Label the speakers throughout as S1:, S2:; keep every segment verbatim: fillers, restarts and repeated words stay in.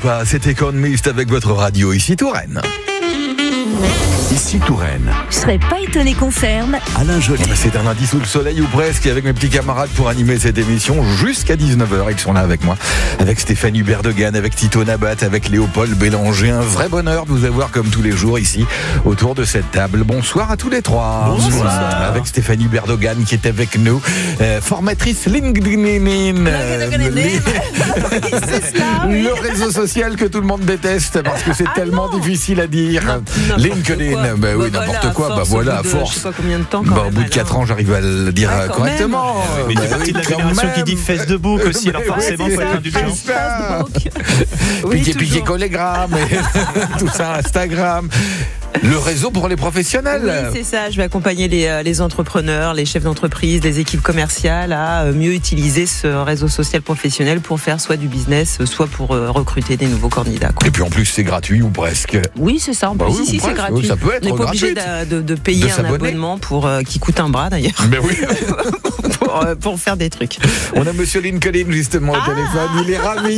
S1: pas, c'est Economist avec votre radio ici Touraine.
S2: Ici Touraine.
S3: Je serais pas étonné qu'on ferme.
S2: Alain Joly.
S1: C'est un lundi sous le soleil ou presque, avec mes petits camarades pour animer cette émission jusqu'à dix-neuf heures. Ils sont là avec moi, avec Stéphanie Berdegan, avec Tito Nabat, avec Léopold Bélanger. Un vrai bonheur de vous avoir comme tous les jours ici autour de cette table. Bonsoir à tous les trois.
S3: Bonsoir.
S1: Avec Stéphanie Berdegan qui est avec nous, euh, formatrice LinkedIn. euh, le réseau social que tout le monde déteste parce que c'est
S4: Ah
S1: tellement
S4: non.
S1: difficile à dire.
S4: N'importe
S1: LinkedIn,
S4: quoi.
S1: bah oui,
S4: Bah
S1: n'importe
S4: voilà,
S1: quoi,
S4: à
S1: bah
S4: force,
S1: voilà,
S4: au
S1: à
S4: bout de
S1: force.
S4: je sais pas combien de temps, quand
S1: Bah,
S4: même,
S1: au bout de quatre ans, j'arrive à le dire
S4: Ah,
S1: euh,
S4: quand
S1: correctement.
S4: même.
S5: Mais
S1: Bah
S5: tu fais
S1: oui,
S5: partie de la
S1: quand
S5: génération
S1: même.
S5: qui dit Facebook aussi, alors
S1: Mais
S5: forcément,
S1: oui,
S5: faut être
S1: c'est
S5: indulgent.
S1: ça.
S4: Oui,
S1: Piqué, piqué,
S4: toujours.
S1: collégramme, et tout ça, Instagram. Le réseau pour les professionnels.
S4: Oui, c'est ça. Je vais accompagner les, euh, les entrepreneurs, les chefs d'entreprise, les équipes commerciales à euh, mieux utiliser ce réseau social professionnel pour faire soit du business, soit pour euh, recruter des nouveaux candidats, quoi.
S1: Et puis en plus, c'est gratuit ou presque.
S4: Oui, c'est ça. En
S1: Bah
S4: plus,
S1: oui,
S4: ici,
S1: ou
S4: c'est
S1: presque.
S4: gratuit.
S1: Ça peut être
S4: On n'est pas obligé
S1: gratuit.
S4: de, de- de payer
S1: De
S4: un
S1: s'abonner.
S4: abonnement pour, euh, qui coûte un bras, d'ailleurs,
S1: Ben oui.
S4: pour, euh, pour faire des trucs.
S1: On a Monsieur Lincoln justement au
S4: Ah.
S1: téléphone, il est ravi.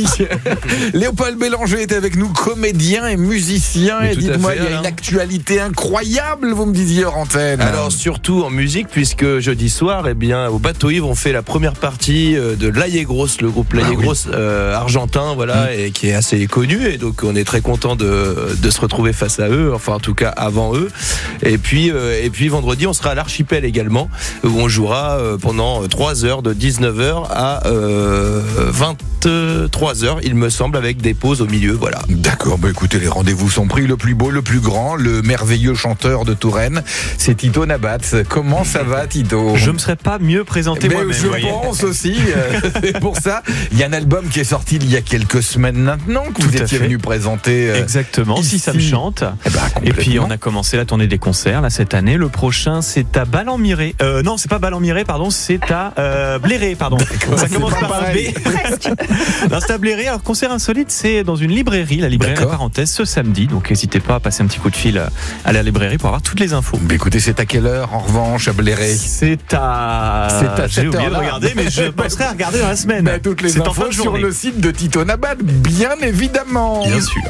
S1: Léopold Bélanger est avec nous, comédien et musicien.
S5: Mais
S1: Et
S5: tout à
S1: dites-moi,
S5: fait,
S1: il y a
S5: Alain.
S1: une actualité incroyable, vous me disiez hors antenne.
S5: Alors surtout en musique, puisque jeudi soir, eh bien au Bateau Ivre, on fait la première partie euh, de L'Aille Grosse, le groupe L'Aille
S1: Ah oui.
S5: Grosse euh, argentin, voilà, et qui est assez connu, et donc on est très content de, de se retrouver face à eux, enfin en tout cas avant eux. Et puis euh, et puis vendredi, on sera à l'Archipel également, où on jouera euh, pendant trois heures de dix-neuf heures à euh, vingt-trois heures, il me semble, avec des pauses au milieu, voilà.
S1: D'accord, bah écoutez, les rendez-vous sont pris. Le plus beau, le plus grand, le merveilleux chanteur de Touraine, c'est Tito Nabat. Comment ça va, Tito?
S5: Je me serais pas mieux présenté
S1: Mais
S5: moi-même.
S1: je
S5: vous voyez.
S1: pense aussi, euh, c'est pour ça. Il y a un album qui est sorti il y a quelques semaines maintenant, que
S5: Tout
S1: vous
S5: à
S1: étiez
S5: fait.
S1: venu présenter. euh,
S5: Exactement, si
S1: ici.
S5: ça me chante.
S1: Eh ben,
S5: Et puis
S1: complètement.
S5: on a commencé la tournée des concerts là cette année. Le prochain c'est à Ballon-Miré. Euh, non, c'est pas Ballon-Miré, pardon, c'est à euh, Bléré, pardon. Ça
S1: c'est
S5: commence
S1: pas
S5: par un
S1: pareil.
S5: B. Non, c'est à Bléré. Alors concert insolite, c'est dans une librairie, la librairie La
S1: D'accord.
S5: Parenthèse, ce samedi. Donc n'hésitez pas à passer un petit coup de fil à la librairie pour avoir toutes les infos.
S1: Mais écoutez, c'est à quelle heure en revanche à Bléré?
S5: C'est à.
S1: C'est à
S5: J'ai
S1: cette
S5: oublié de
S1: heure-là.
S5: regarder, mais je penserai à regarder dans la semaine.
S1: Mais toutes les
S5: C'est en fin
S1: infos
S5: de
S1: sur
S5: journée.
S1: le site de Tito Nabat, bien évidemment.
S5: Bien sûr.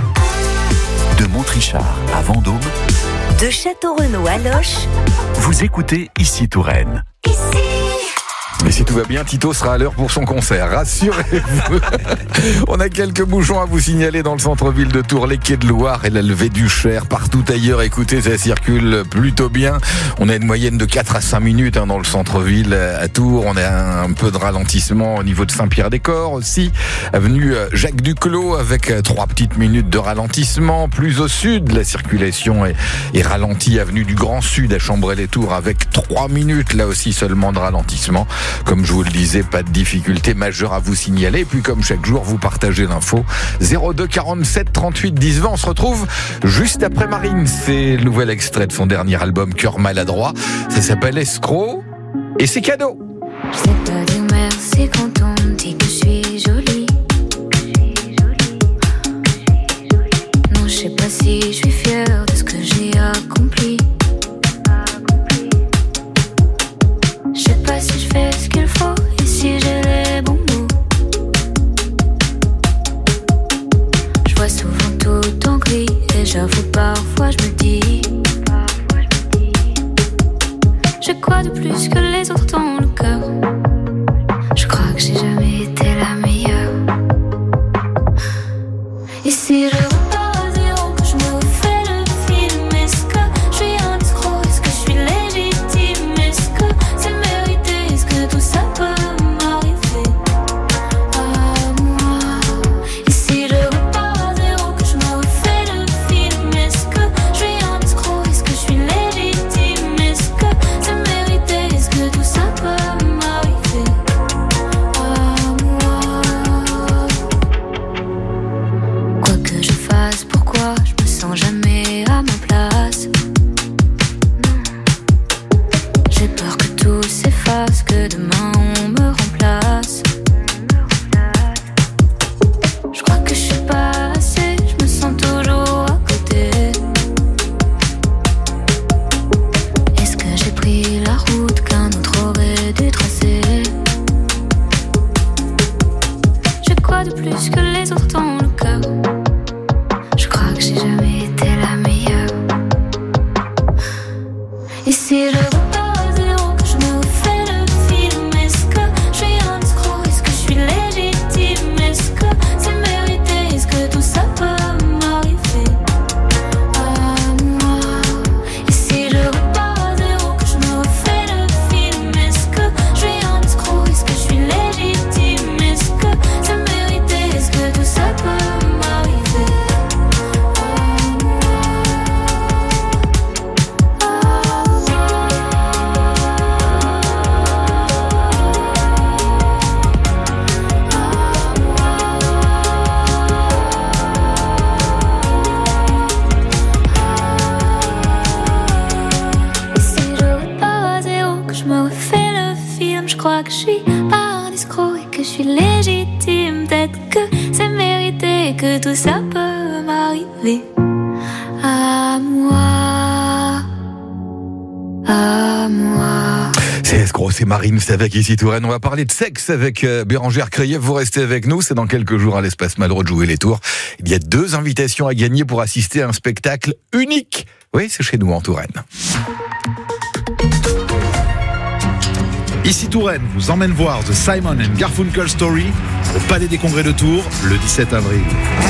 S2: De Montrichard à Vendôme,
S3: De Château-Renaud à Loches.
S2: vous écoutez Ici Touraine.
S1: Mais si tout va bien, Tito sera à l'heure pour son concert, rassurez-vous. On a quelques bouchons à vous signaler dans le centre-ville de Tours, les quais de Loire et la levée du Cher. Partout ailleurs, écoutez, ça circule plutôt bien. On a une moyenne de quatre à cinq minutes hein, dans le centre-ville à Tours. On a un peu de ralentissement au niveau de Saint-Pierre-des-Corps aussi. Avenue Jacques Duclos avec trois petites minutes de ralentissement. Plus au sud, la circulation est, est ralentie. Avenue du Grand Sud à Chambray-les-Tours avec trois minutes là aussi seulement de ralentissement. Comme je vous le disais, pas de difficulté majeure à vous signaler. Et puis comme chaque jour, vous partagez l'info. zéro deux quarante-sept trente-huit dix vingt. On se retrouve juste après Marine. C'est le nouvel extrait de son dernier album Cœur maladroit. Ça s'appelle Escroc et c'est cadeau.
S6: Je sais pas dire merci quand on me dit que je suis jolie. Non, je sais pas si je suis fière de ce que j'ai accompli. Je sais pas si je fais ce qu'il faut et si j'ai les bons mots. Je vois souvent tout en gris et j'avoue parfois je me dis, je crois de plus que les autres dans le cœur. Je crois que j'ai jamais été la meilleure. Et si je repars à zéro, que je me refais le film, est-ce que je suis un escroc? Est-ce que je suis légitime? Est-ce que c'est mérité? Est-ce que tout ça peut m'arriver à moi? Et si je repars à zéro, que je me refais le film, est-ce que je suis un escroc? Est-ce que je suis légitime? Est-ce que c'est mérité? Est-ce que tout ça peut fait le film. Je crois que je suis pas un escroc et que je suis légitime. Peut-être que c'est mérité, que tout ça peut m'arriver à moi, à moi.
S1: C'est Escroc, c'est Marine, c'est avec ici Touraine. On va parler de sexe avec euh, Bérangère Krief. Vous restez avec nous, c'est dans quelques jours à l'Espace Malraux de jouer les tours. Il y a deux invitations à gagner pour assister à un spectacle unique. Oui, c'est chez nous en Touraine.
S7: Ici Touraine vous emmène voir The Simon and Garfunkel Story au Palais des Congrès de Tours le dix-sept avril.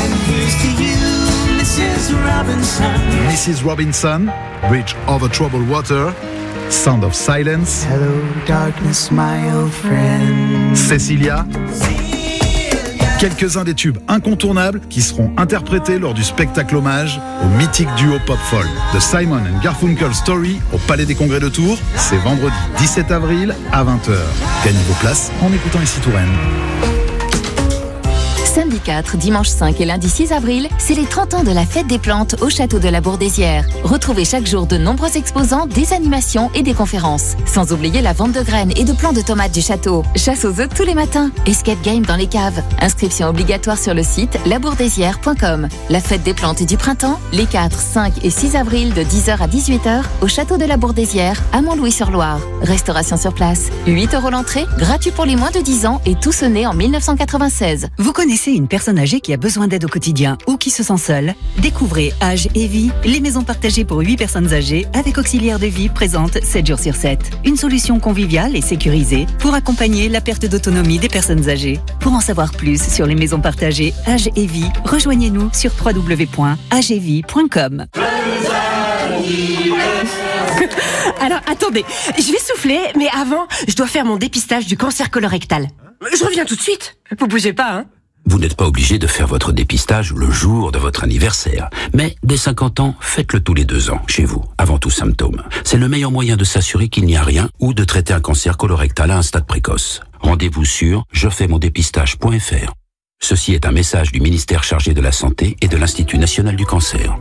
S7: missus Robinson, Bridge Over Troubled Water, Sound of Silence,
S8: Hello darkness my old friend.
S7: Cecilia. Quelques-uns des tubes incontournables qui seront interprétés lors du spectacle hommage au mythique duo pop-folk The Simon and Garfunkel Story au Palais des Congrès de Tours. C'est vendredi dix-sept avril à vingt heures. Gagnez vos places en écoutant ici Touraine.
S9: Samedi quatre, dimanche cinq et lundi six avril, c'est les trente ans de la fête des plantes au château de la Bourdesière. Retrouvez chaque jour de nombreux exposants, des animations et des conférences. Sans oublier la vente de graines et de plants de tomates du château. Chasse aux œufs tous les matins. Escape game dans les caves. Inscription obligatoire sur le site labourdesière point com. La fête des plantes du printemps, les quatre, cinq et six avril de dix heures à dix-huit heures au château de la Bourdesière à Montlouis-sur-Loire. Restauration sur place. huit euros l'entrée, gratuit pour les moins de dix ans et tous nés en mille neuf cent quatre-vingt-seize.
S10: Vous connaissez une personne âgée qui a besoin d'aide au quotidien ou qui se sent seule? Découvrez Âge et Vie, les maisons partagées pour huit personnes âgées avec auxiliaire de vie présente sept jours sur sept. Une solution conviviale et sécurisée pour accompagner la perte d'autonomie des personnes âgées. Pour en savoir plus sur les maisons partagées Âge et Vie, rejoignez-nous sur w w w point age et vie point com.
S11: Alors, attendez, je vais souffler, mais avant, je dois faire mon dépistage du cancer colorectal. Je reviens tout de suite. Vous bougez pas, hein?
S12: Vous n'êtes pas obligé de faire votre dépistage le jour de votre anniversaire. Mais dès cinquante ans, faites-le tous les deux ans, chez vous, avant tout symptôme. C'est le meilleur moyen de s'assurer qu'il n'y a rien ou de traiter un cancer colorectal à un stade précoce. Rendez-vous sur je fais mon dépistage point f r. Ceci est un message du ministère chargé de la Santé et de l'Institut national du cancer.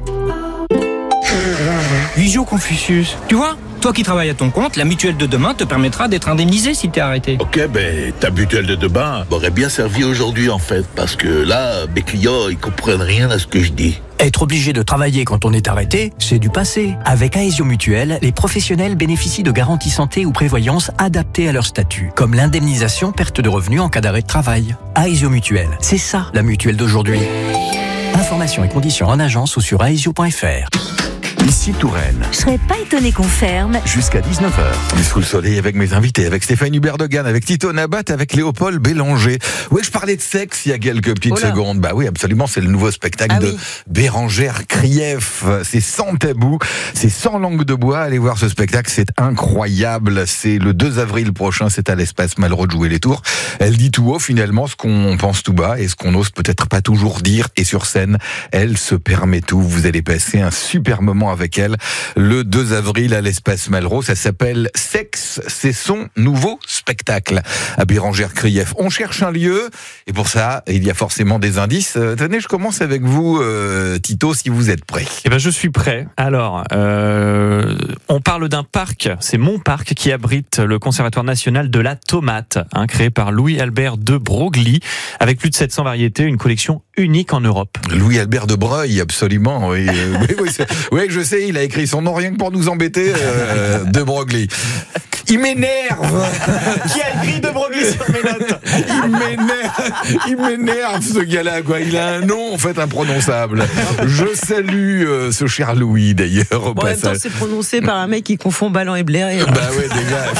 S13: Visio Confucius, tu vois, toi qui travailles à ton compte, la mutuelle de demain te permettra d'être indemnisé si t'es arrêté.
S14: Ok, ben ta mutuelle de demain m'aurait bien servi aujourd'hui en fait, parce que là, mes clients, ils comprennent rien à ce que je dis.
S15: Être obligé de travailler quand on est arrêté, c'est du passé. Avec Aesio Mutuelle, les professionnels bénéficient de garanties santé ou prévoyance adaptées à leur statut, comme l'indemnisation perte de revenus en cas d'arrêt de travail. Aesio Mutuelle, c'est ça la mutuelle d'aujourd'hui. Informations et conditions en agence ou sur aesio point f r.
S2: Ici Touraine.
S3: Je serais pas étonné qu'on ferme.
S2: Jusqu'à dix-neuf heures.
S1: Sous le soleil avec mes invités, avec Stéphane Hubert-Degan, avec Tito Nabat, avec Léopold Bélanger. Oui, je parlais de sexe il y a quelques petites
S4: oh là.
S1: secondes. Bah oui, absolument, c'est le nouveau spectacle
S4: ah
S1: de
S4: oui.
S1: Bérangère Krief. C'est sans tabou, c'est sans langue de bois. Allez voir ce spectacle, c'est incroyable. C'est le deux avril prochain, c'est à l'Espace Malraux de jouer les tours. Elle dit tout haut finalement ce qu'on pense tout bas et ce qu'on n'ose peut-être pas toujours dire. Et sur scène, elle se permet tout. Vous allez passer un super moment avec elle le deux avril à l'Espace Malraux. Ça s'appelle Sexe, c'est son nouveau spectacle à Bérangère Krief. On cherche un lieu et pour ça, il y a forcément des indices. Euh, tenez, je commence avec vous, euh, Tito, si vous êtes prêt.
S16: Eh ben, je suis prêt. Alors, euh, on parle d'un parc, c'est mon parc qui abrite le Conservatoire national de la tomate, hein, créé par Louis-Albert de Broglie, avec plus de sept cents variétés, une collection unique en Europe.
S1: Louis-Albert de Breuil, absolument. Oui, euh, oui, oui, oui, je sais, il a écrit son nom rien que pour nous embêter, euh, de Broglie. Il m'énerve.
S16: Qui a écrit de Broglie sur mes notes?
S1: Il m'énerve. Il m'énerve, ce gars-là, quoi. Il a un nom, en fait, imprononçable. Je salue euh, ce cher Louis, d'ailleurs, au
S4: bon, en même temps, c'est prononcé par un mec qui confond ballon et blaireau.
S1: Bah ouais,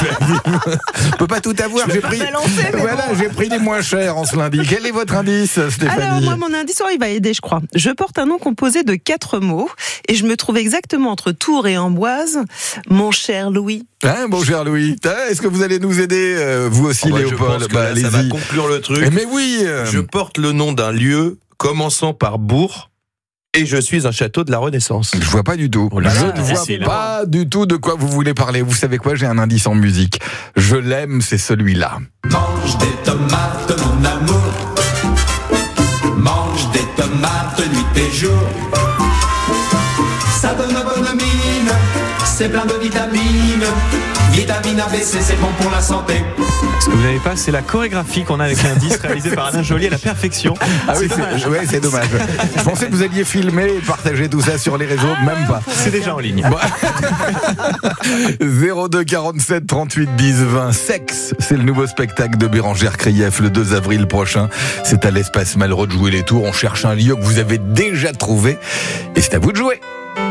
S1: déjà. On peut pas tout avoir. J'ai pris,
S4: balancer,
S1: voilà,
S4: bon.
S1: j'ai pris les moins chers en ce lundi. Quel est votre indice, Stéphanie?
S4: Alors, moi, mon indice, oh, il va aider, je crois. Je porte un nom composé de quatre mots et je me trouve exactement entre Tours et Amboise. Mon cher Louis.
S1: Hein, mon cher Louis. Est-ce que vous allez nous aider, euh, vous aussi,
S5: oh bah,
S1: Léopold?
S5: Je pense que
S1: bah,
S5: là,
S1: allez-y.
S5: ça va conclure le truc.
S1: Mais oui. Euh...
S5: Je porte le nom d'un lieu commençant par Bourg et je suis un château de la Renaissance.
S1: Je vois pas du tout.
S16: Oh là
S1: je
S16: là,
S1: ne vois
S16: facile,
S1: pas du tout de quoi vous voulez parler. Vous savez quoi? J'ai un indice en musique. Je l'aime, c'est celui-là.
S17: Mange des tomates, mon amour. Mange des tomates nuit et jour. Ça donne bonne mine, c'est plein de vitamines. Vitamine A B C, c'est bon pour la santé.
S16: Ce que vous n'avez pas, c'est la chorégraphie qu'on a avec l'indice réalisé par Alain Joly à la perfection.
S1: Ah oui, c'est, ouais, c'est dommage. Je pensais que vous alliez filmer et partager tout ça sur les réseaux, ah, même pas.
S16: C'est déjà en ligne.
S1: Bon. zéro deux quarante-sept trente-huit dix vingt. Sexe, c'est le nouveau spectacle de Bérangère Krief le deux avril prochain. C'est à l'Espace Malraux de jouer les tours. On cherche un lieu que vous avez déjà trouvé et c'est à vous de jouer.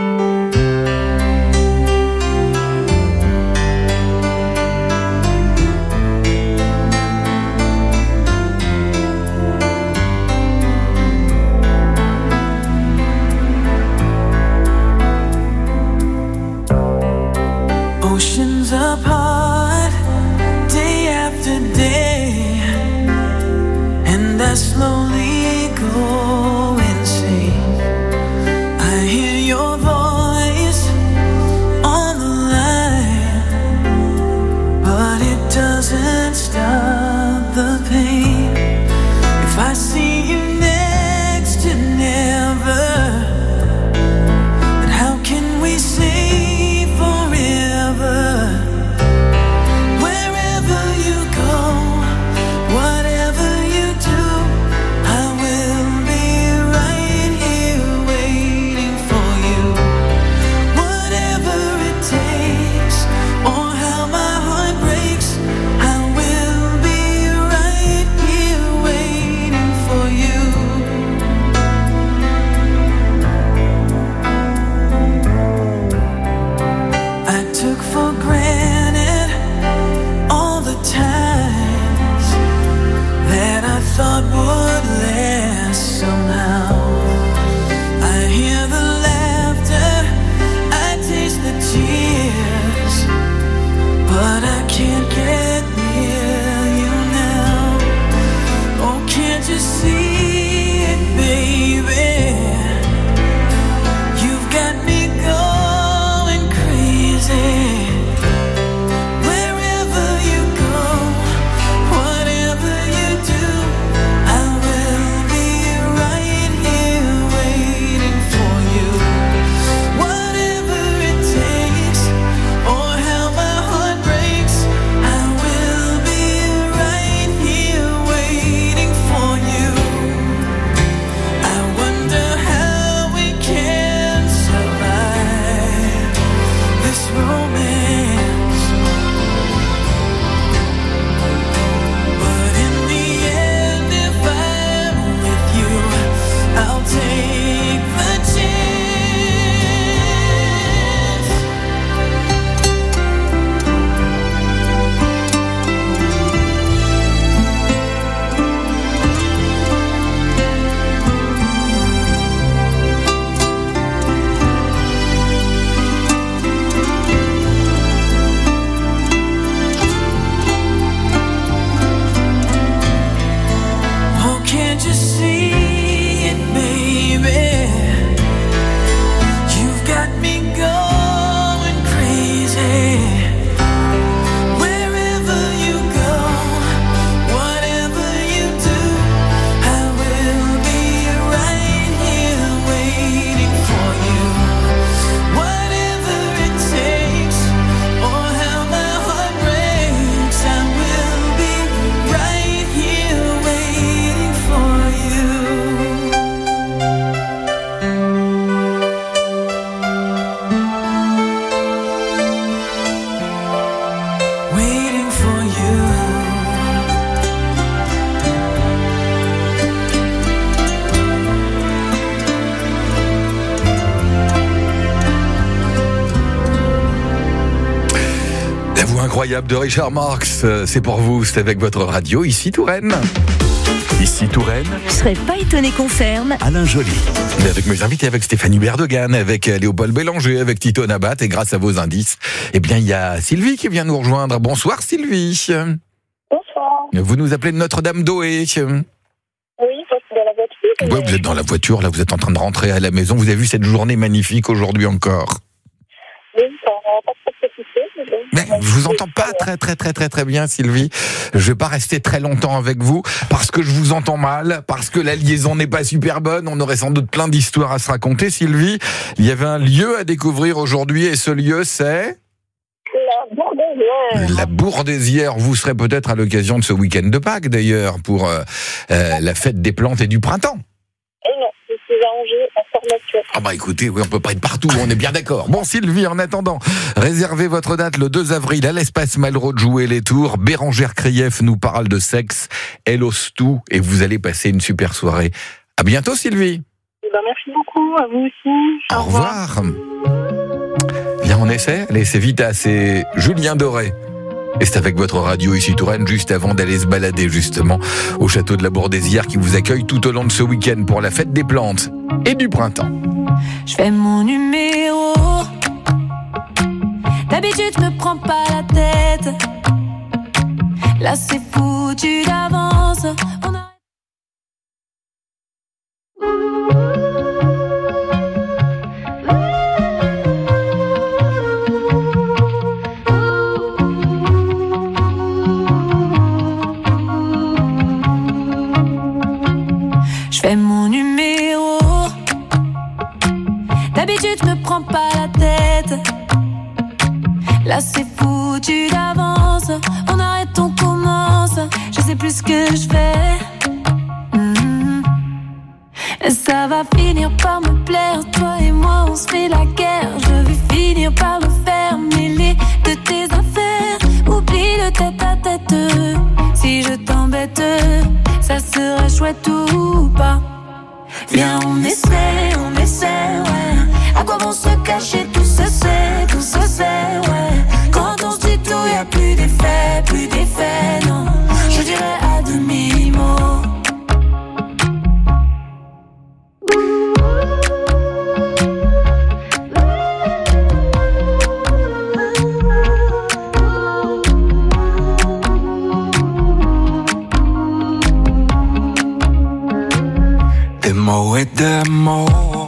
S8: Oceans apart, day after day, and I slowly go insane. I hear your voice on the line, but it doesn't stop the pain. If I see you next to never, then how can we say thought would last somehow. I hear the laughter, I taste the tears, but I can't get near you now. Oh, can't you see it, baby? You've got me going crazy.
S1: Incroyable de Richard Marx, c'est pour vous, c'est avec votre radio, ici Touraine.
S2: Ici Touraine.
S3: Je serais pas étonné qu'on ferme.
S2: Alain Joly.
S1: Et avec mes invités, avec Stéphanie Berdegan, avec Léopold Bélanger, avec Tito Nabat, et grâce à vos indices, eh bien, il y a Sylvie qui vient nous rejoindre. Bonsoir Sylvie.
S18: Bonsoir.
S1: Vous nous appelez de Notre-Dame-d'Oé.
S18: Oui, je suis dans la voiture.
S1: Ouais, vous êtes dans la voiture, là, vous êtes en train de rentrer à la maison. Vous avez vu cette journée magnifique aujourd'hui encore?
S18: Oui, ça n'a pas trop profité, mais bon.
S1: Mais je vous entends pas très très très très très bien, Sylvie. Je vais pas rester très longtemps avec vous parce que je vous entends mal, parce que la liaison n'est pas super bonne. On aurait sans doute plein d'histoires à se raconter, Sylvie. Il y avait un lieu à découvrir aujourd'hui et ce lieu c'est
S18: La Bourdesière.
S1: la Bourdesière. Vous serez peut-être à l'occasion de ce week-end de Pâques d'ailleurs pour euh, euh, la fête des plantes et du printemps.
S18: Et non, je suis à Angers, en formation.
S1: Ah bah écoutez, oui, on peut pas être partout, on est bien d'accord. Bon Sylvie, en attendant, réservez votre date le deux avril à l'espace Malraux de Jouer-les-Tours. Bérangère Krief nous parle de sexe, elle ose tout et vous allez passer une super soirée. À bientôt Sylvie.
S18: Eh ben, merci beaucoup, à vous aussi.
S1: Au revoir. Bien, on essaie. Allez, c'est Vita, c'est Julien Doré. Et c'est avec votre radio ici Touraine, juste avant d'aller se balader justement au château de la Bourdesière qui vous accueille tout au long de ce week-end pour la fête des plantes et du printemps.
S8: Je fais mon numéro. D'habitude, je me prends pas la tête. Là, c'est foutu d'avance. On a... Je fais mon numéro. D'habitude, je me prends pas la tête. Là, c'est foutu d'avance. On arrête, on commence. Je sais plus ce que je fais. Mmh. Ça va finir par me plaire. Toi et moi, on se fait la guerre. Je vais finir par me faire mêler de tes affaires. Oublie le tête à tête. Si je t'embête, ça serait chouette ou pas. Viens, on essaie, on essaie, ouais. À quoi vont se cacher, tout se sait, tout se sait, ouais. Quand on se dit tout, y'a plus d'effet, plus d'effet, non. Je dirais à demi-mot.
S19: Des mots et des mots.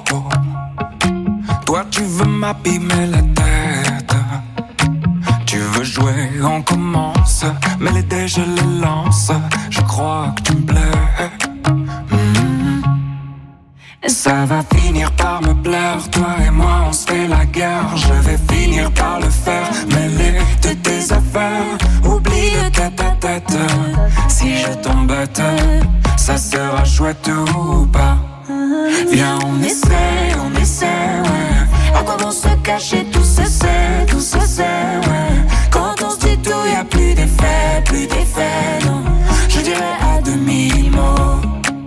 S19: Toi tu veux m'abîmer la tête. Tu veux jouer, on commence. Mais les dés je les lance. Je crois que tu me plais. Mmh. Ça va finir par me plaire. Toi et moi on se fait la guerre. Je vais finir par le faire. Mêler de tes affaires. Oublie le tête à tête. Si je t'embête, ça sera chouette ou pas. Viens, on essaie, on essaie, ouais. À quoi vont se cacher, tout se sait, tout se sait, ouais. Quand on se dit tout, y'a plus d'effet, plus d'effet, non. Je dirais à demi-mot.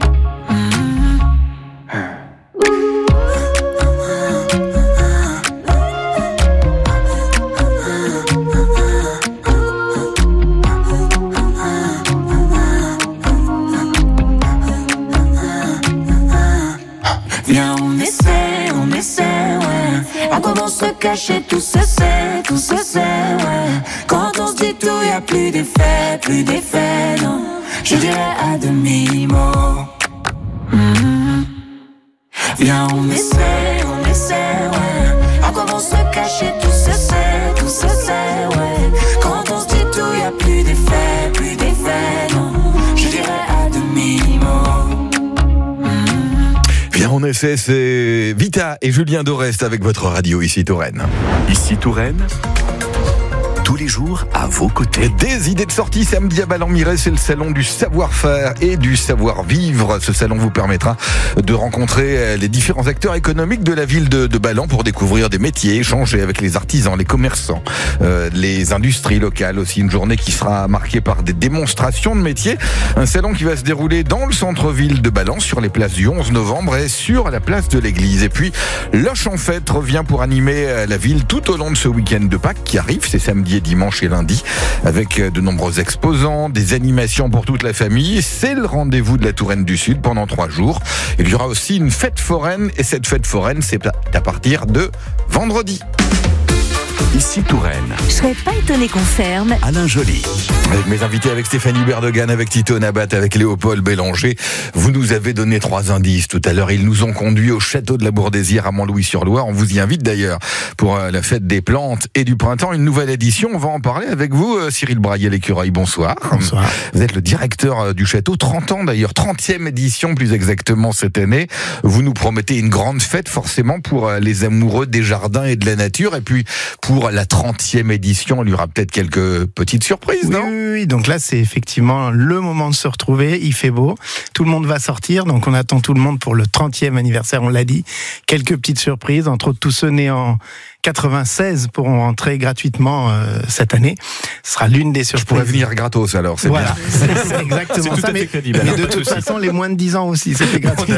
S8: Viens, on essaie, on essaie, ouais. À quoi vont se cacher, tout se sait, tout se sait, ouais. Quand on se dit tout, y'a plus d'effet, plus d'effet, non. Je dirais à demi-mot. Mmh. Viens, on essaie, on essaie, ouais. À quoi vont se cacher, tout se sait, tout se sait, ouais. Quand on se dit tout, y'a plus d'effet, plus d'effet, non. Je dirais à demi-mot.
S1: Bien, on essaie, c'est Vita et Julien Dorest avec votre radio ici Touraine.
S2: Ici Touraine, tous les jours à vos côtés.
S1: Des idées de sortie samedi à Ballon-Miré, c'est le salon du savoir-faire et du savoir-vivre. Ce salon vous permettra de rencontrer les différents acteurs économiques de la ville de, de Ballon pour découvrir des métiers, échanger avec les artisans, les commerçants, euh, les industries locales aussi. Une journée qui sera marquée par des démonstrations de métiers. Un salon qui va se dérouler dans le centre-ville de Ballon, sur les places du onze novembre et sur la place de l'église. Et puis, Loche en fête revient pour animer la ville tout au long de ce week-end de Pâques qui arrive. C'est samedi, dimanche et lundi, avec de nombreux exposants, des animations pour toute la famille. C'est le rendez-vous de la Touraine du Sud pendant trois jours. Il y aura aussi une fête foraine, et cette fête foraine, c'est à partir de vendredi.
S2: Ici Touraine.
S3: Je serais pas étonné qu'on ferme.
S2: Alain Joly.
S1: Avec mes invités, avec Stéphanie Berdegan, avec Tito Nabat, avec Léopold Bélanger. Vous nous avez donné trois indices tout à l'heure. Ils nous ont conduits au château de la Bourdesière à Montlouis-sur-Loire. On vous y invite d'ailleurs pour la fête des plantes et du printemps. Une nouvelle édition. On va en parler avec vous, Cyril Braillet-L'écureuil. Bonsoir.
S20: Bonsoir.
S1: Vous êtes le directeur du château. trente ans d'ailleurs. trentième édition plus exactement cette année. Vous nous promettez une grande fête forcément pour les amoureux des jardins et de la nature. Et puis pour la trentième édition, il y aura peut-être quelques petites surprises,
S20: oui,
S1: non ?
S20: Oui, oui, donc là c'est effectivement le moment de se retrouver, il fait beau, tout le monde va sortir, donc on attend tout le monde pour le trentième anniversaire, on l'a dit. Quelques petites surprises, entre autres tous ceux nés en quatre-vingt-seize pourront rentrer gratuitement euh, cette année. Ce sera l'une des surprises.
S1: Je pourrais venir gratos alors, c'est
S20: voilà,
S1: bien.
S20: C'est, c'est exactement
S16: c'est tout
S20: ça,
S16: à fait
S20: mais,
S16: crédible.
S20: mais de toute façon les moins de dix ans aussi, c'était gratuit.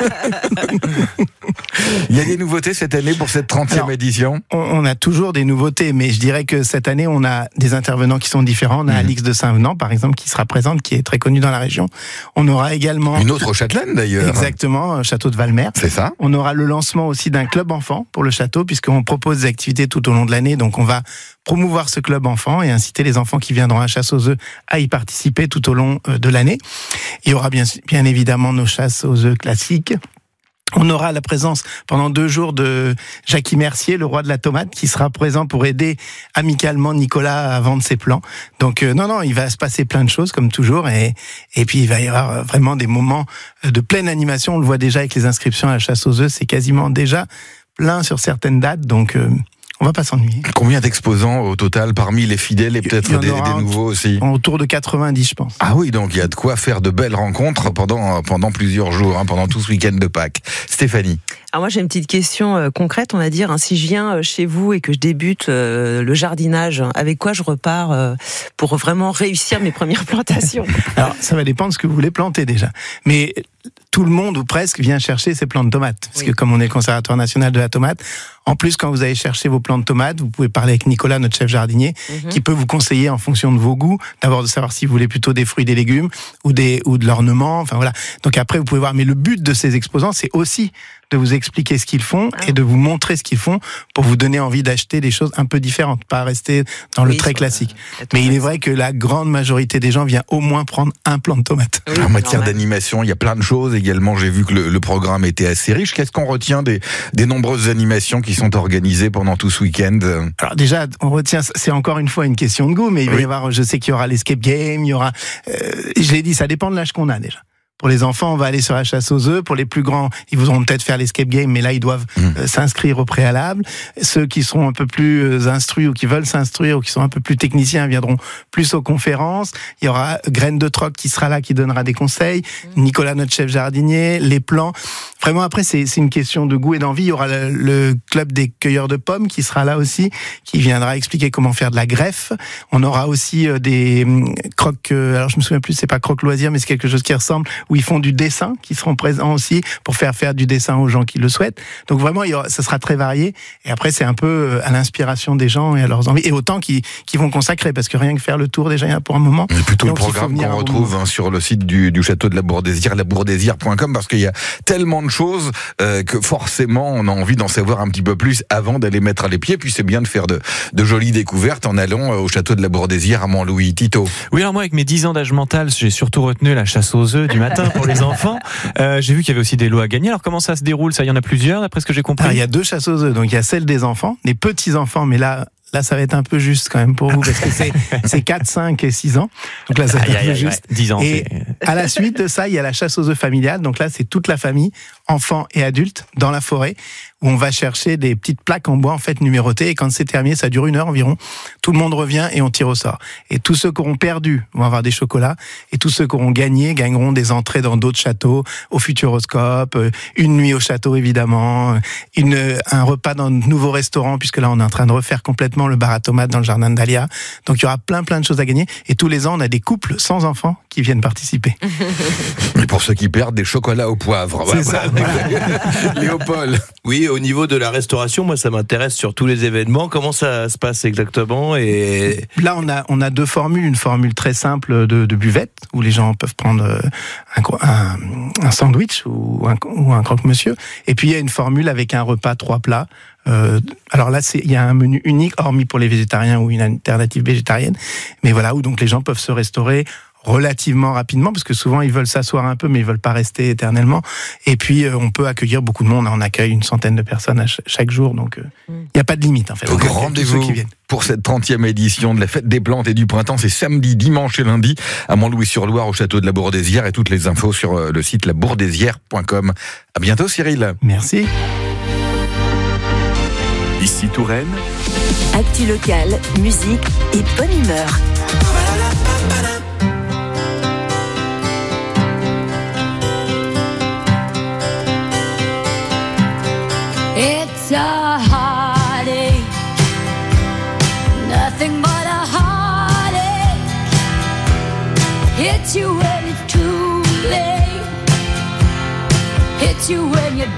S1: Il y a des nouveautés cette année pour cette trentième Alors, édition ?
S20: on, on a toujours des nouveautés, mais je dirais que cette année, on a des intervenants qui sont différents. On a mmh. Alix de Saint-Venant, par exemple, qui sera présente, qui est très connue dans la région. On aura également...
S1: Une autre châtelaine, d'ailleurs.
S20: Exactement, château de Valmer.
S1: C'est ça.
S20: On aura le lancement aussi d'un club enfant pour le château, puisqu'on propose des activités tout au long de l'année. Donc, on va promouvoir ce club enfant et inciter les enfants qui viendront à Chasse aux œufs à y participer tout au long de l'année. Il y aura bien, bien évidemment nos chasses aux œufs classiques. On aura la présence pendant deux jours de Jackie Mercier, le roi de la tomate, qui sera présent pour aider amicalement Nicolas à vendre ses plants. Donc euh, non, non, il va se passer plein de choses comme toujours, et et puis il va y avoir vraiment des moments de pleine animation. On le voit déjà avec les inscriptions à la chasse aux œufs, c'est quasiment déjà plein sur certaines dates, donc euh, on va pas s'ennuyer.
S1: Combien d'exposants au total parmi les fidèles et peut-être des, des nouveaux aussi ?
S20: Autour de quatre-vingt-dix, je pense.
S1: Ah oui, donc il y a de quoi faire de belles rencontres pendant pendant plusieurs jours, hein, pendant tout ce week-end de Pâques. Stéphanie.
S4: Alors moi j'ai une petite question euh, concrète, on va dire. Hein, si je viens chez vous et que je débute euh, le jardinage, avec quoi je repars euh, pour vraiment réussir mes premières plantations ?
S20: Alors ça va dépendre de ce que vous voulez planter déjà. Mais tout le monde ou presque vient chercher ses plants de tomates. Parce oui. que comme on est le Conservatoire national de la tomate, en plus quand vous allez chercher vos plants de tomates, vous pouvez parler avec Nicolas, notre chef jardinier, mm-hmm. qui peut vous conseiller en fonction de vos goûts, d'abord de savoir si vous voulez plutôt des fruits, des légumes ou des ou de l'ornement. Enfin voilà. Donc après vous pouvez voir. Mais le but de ces exposants, c'est aussi de vous expliquer ce qu'ils font ah. et de vous montrer ce qu'ils font pour vous donner envie d'acheter des choses un peu différentes, pas rester dans oui, le très classique. Euh, Mais il est vrai que la grande majorité des gens vient au moins prendre un plant de tomate.
S1: Oui, en matière normal. d'animation, il y a plein de choses. Également, j'ai vu que le, le programme était assez riche. Qu'est-ce qu'on retient des, des nombreuses animations qui sont organisées pendant tout ce week-end ?
S20: Alors déjà, on retient, c'est encore une fois une question de goût, mais il va oui. y avoir, je sais qu'il y aura l'escape game, il y aura, euh, je l'ai dit, ça dépend de l'âge qu'on a déjà. Pour les enfants, on va aller sur la chasse aux œufs. Pour les plus grands, ils voudront peut-être faire l'escape game, mais là, ils doivent mmh. euh, s'inscrire au préalable. Ceux qui seront un peu plus euh, instruits ou qui veulent s'instruire ou qui sont un peu plus techniciens viendront plus aux conférences. Il y aura Graine de Troc qui sera là, qui donnera des conseils. Mmh. Nicolas, notre chef jardinier, les plants. Vraiment, après, c'est, c'est une question de goût et d'envie. Il y aura le, le club des cueilleurs de pommes qui sera là aussi, qui viendra expliquer comment faire de la greffe. On aura aussi euh, des euh, croques, euh, alors je me souviens plus, c'est pas croque loisirs, mais c'est quelque chose qui ressemble, où ils font du dessin, qui seront présents aussi pour faire faire du dessin aux gens qui le souhaitent. Donc vraiment, il y aura, ça sera très varié. Et après, c'est un peu à l'inspiration des gens et à leurs envies. Et autant qui, qui vont consacrer, parce que rien que faire le tour, déjà, il y en a pour un moment.
S1: C'est plutôt donc, le programme qu'on retrouve hein, sur le site du, du château de la Bourdesière, la bourdesière point com, parce qu'il y a tellement de choses euh, que forcément, on a envie d'en savoir un petit peu plus avant d'aller mettre les pieds. Puis c'est bien de faire de, de jolies découvertes en allant au château de la Bourdesière à Montlouis. Tito.
S16: Oui, alors moi, avec mes dix ans d'âge mental, j'ai surtout retenu la chasse aux œufs du matin pour les enfants. Euh, j'ai vu qu'il y avait aussi des lots à gagner. Alors comment ça se déroule ça? Il y en a plusieurs, d'après ce que j'ai compris.
S20: Alors, il y a deux chasses aux œufs. Donc il y a celle des enfants, des petits enfants, mais là. Là, ça va être un peu juste quand même pour vous, parce que c'est, c'est quatre, cinq et six ans. Donc là, ça va être un peu juste.
S16: dix ans.
S20: Et à la suite de ça, il y a la chasse aux œufs familiale. Donc là, c'est toute la famille, enfants et adultes, dans la forêt, où on va chercher des petites plaques en bois, en fait, numérotées. Et quand c'est terminé, ça dure une heure environ. Tout le monde revient et on tire au sort. Et tous ceux qui auront perdu vont avoir des chocolats. Et tous ceux qui auront gagné gagneront des entrées dans d'autres châteaux, au Futuroscope, une nuit au château, évidemment, une, un repas dans de nouveaux restaurants, puisque là, on est en train de refaire complètement le bar à tomates dans le jardin de Dahlia. Donc il y aura plein plein de choses à gagner. Et tous les ans, on a des couples sans enfants qui viennent participer.
S1: Et pour ceux qui perdent, des chocolats au poivre.
S20: C'est ça.
S1: Léopold.
S5: Oui, au niveau de la restauration, moi ça m'intéresse sur tous les événements. Comment ça se passe exactement? Et
S20: là, on a on a deux formules. Une formule très simple de, de buvette où les gens peuvent prendre un, un, un sandwich ou un, ou un croque-monsieur. Et puis il y a une formule avec un repas trois plats. Euh, alors là, c'est, il y a un menu unique, hormis pour les végétariens ou une alternative végétarienne. Mais voilà, où donc les gens peuvent se restaurer relativement rapidement, parce que souvent ils veulent s'asseoir un peu, mais ils veulent pas rester éternellement. Et puis euh, on peut accueillir beaucoup de monde. On accueille une centaine de personnes à ch- chaque jour, donc il euh, n'y a pas de limite en fait.
S1: Donc, rendez-vous pour cette trentième édition de la Fête des Plantes et du Printemps. C'est samedi, dimanche et lundi à Montlouis-sur-Loire au château de la Bourdesière, et toutes les infos sur euh, le site la bourdesière point com. À bientôt Cyril.
S20: Merci.
S2: Ici Touraine.
S3: Actu locale, musique et bonne humeur.
S8: It's a heartache, nothing but a heartache. Hits you when it's too late, hits you when you're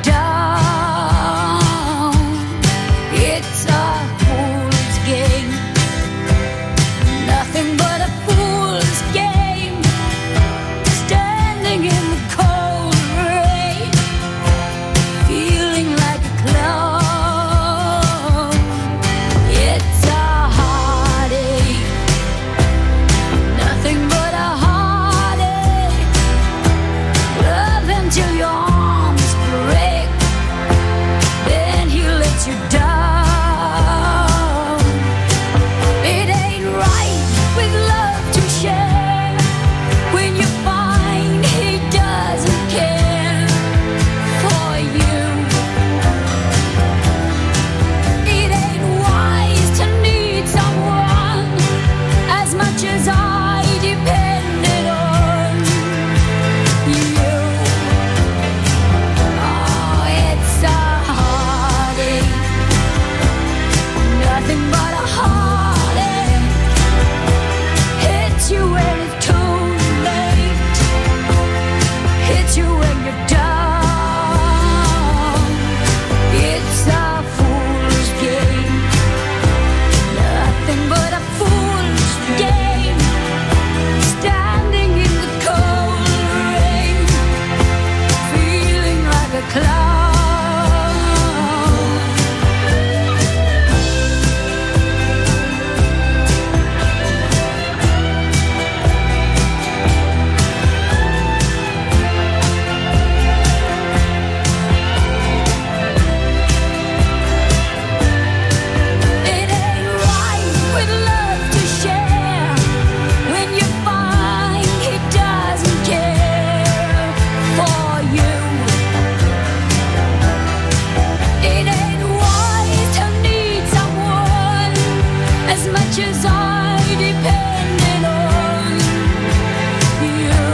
S8: down. It's a fool's game, nothing but a fool's game. Standing in the cold rain, feeling like a clown. It's a heartache, nothing but a heartache. Love until your arms break, then he lets you down. It ain't right with love to share when you find he doesn't care for you. It ain't wise to need someone as much as I depended on you. Oh, it's a heartache, nothing but a heartache. Hits you when it's too late, hits you when you're down. It's a fool's game, nothing but a fool's game. Standing in the cold rain, feeling like a clown. It ain't right with love to share when you find he doesn't care for you. It ain't wise to need someone as much as I depended on you.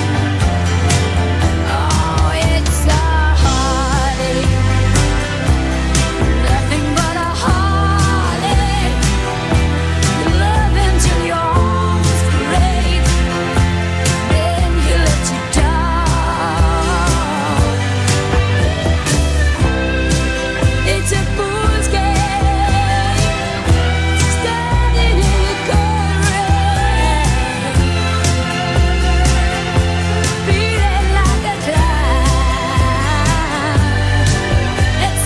S8: Oh, it's a heartache, nothing but a heartache. Love until your arms break, then he lets you down. It's a fool's game, standing in the cold rain, feeling like a clown. It's a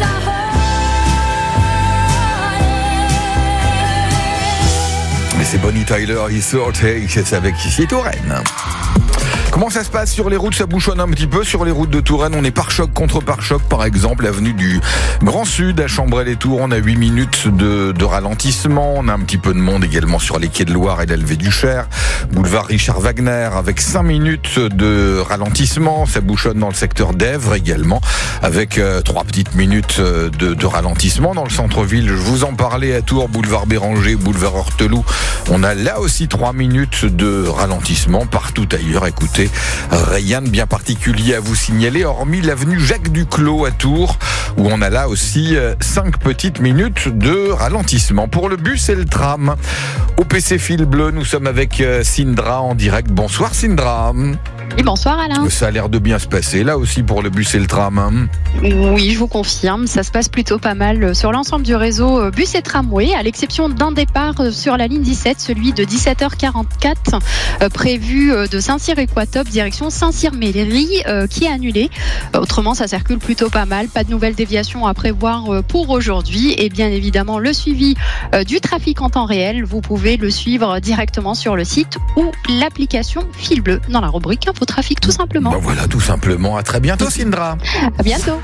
S8: heartache.
S1: Mais c'est Bonnie Tyler, He's So Take, c'est avec ici Touraine. Comment ça se passe sur les routes? Ça bouchonne un petit peu sur les routes de Touraine. On est pare-choc contre pare-choc, par exemple, avenue du Grand Sud à Chambray-les-Tours. On a huit minutes de, de ralentissement. On a un petit peu de monde également sur les quais de Loire et l'Alvé du Cher. Boulevard Richard Wagner avec cinq minutes de ralentissement. Ça bouchonne dans le secteur d'Èvres également avec euh, trois petites minutes de, de ralentissement dans le centre-ville. Je vous en parlais à Tours, boulevard Béranger, boulevard Horteloup. On a la Là aussi, trois minutes de ralentissement partout ailleurs. Écoutez, rien de bien particulier à vous signaler, hormis l'avenue Jacques Duclos à Tours, où on a là aussi cinq petites minutes de ralentissement. Pour le bus et le tram, au P C Fil Bleu, nous sommes avec Sindra en direct. Bonsoir Sindra.
S21: Et bonsoir Alain.
S1: Ça a l'air de bien se passer là aussi pour le bus et le tram. Hein.
S21: Oui, je vous confirme, ça se passe plutôt pas mal sur l'ensemble du réseau bus et tramway, à l'exception d'un départ sur la ligne dix-sept, celui de dix-sept heures quarante-quatre, euh, prévu de Saint-Cyr-Équatop, direction Saint-Cyr-Mairie, euh, qui est annulé. Autrement, ça circule plutôt pas mal, pas de nouvelles déviations à prévoir pour aujourd'hui. Et bien évidemment, le suivi euh, du trafic en temps réel, vous pouvez le suivre directement sur le site ou l'application Fil Bleu, dans la rubrique Info Trafic, tout simplement.
S1: Ben voilà, tout simplement. À très bientôt, Sindra.
S21: À bientôt.